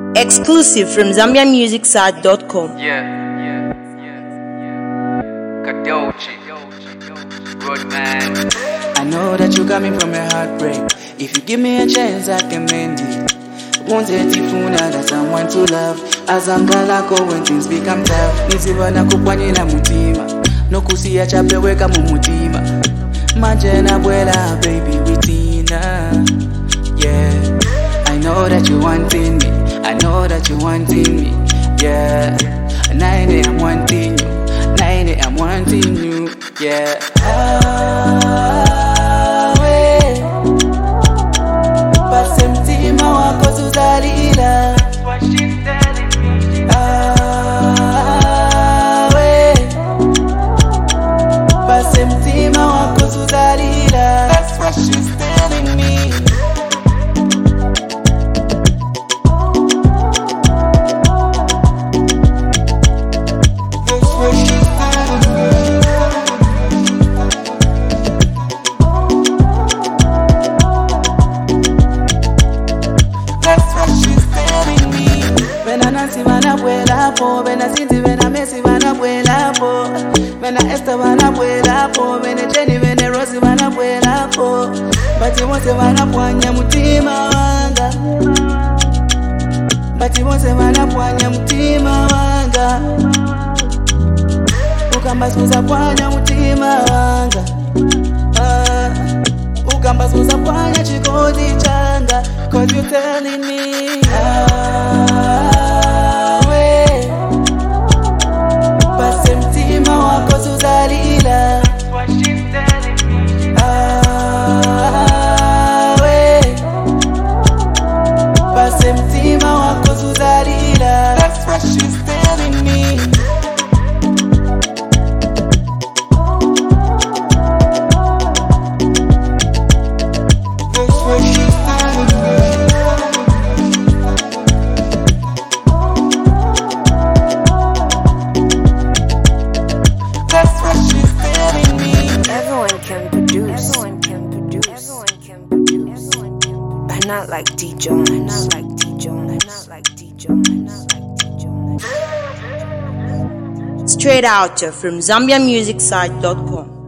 Exclusive from ZambiaMusicSite.com. Kadochi, Roadman. I know that you're coming from a heartbreak. If you give me a chance, I can mend it. Won't let you fool that someone to love. Azangalako when things become tough. Nizibana kupanyina mutima. No kusiya chapeweka mumutima. Majena buela, baby, witina. Yeah, I know that you wanting me. I know that you wanting me. Yeah, 9 I'm wanting you. 9 I'm wanting you. Yeah. Basi mtima wako tuzalila. That's what she's telling me. Basi mtima wako tuzalila. That's what she's telling me. That's what she's telling me. That's what she's telling me. When I Nancy vana buela po, when I Cindy, when I Messi vana buela po, when I Esther vana buela po, when I Jenny, when I Rosie vana buela po. But you want to vana puanya mutima wanga. But you want to vana puanya mutima wanga. Ukamba suza puanya mutima wanga. Ukamba suza puanya chikodi changa. 'Cause you telling me basi mtima wako tuzalila. That's what she's telling me. Basi mtima wako tuzalila. That's what she's telling me. That's what she's telling me. That's what she's telling me. Everyone can produce. But not like D Jones. Straight out from ZambiaMusicSite.com.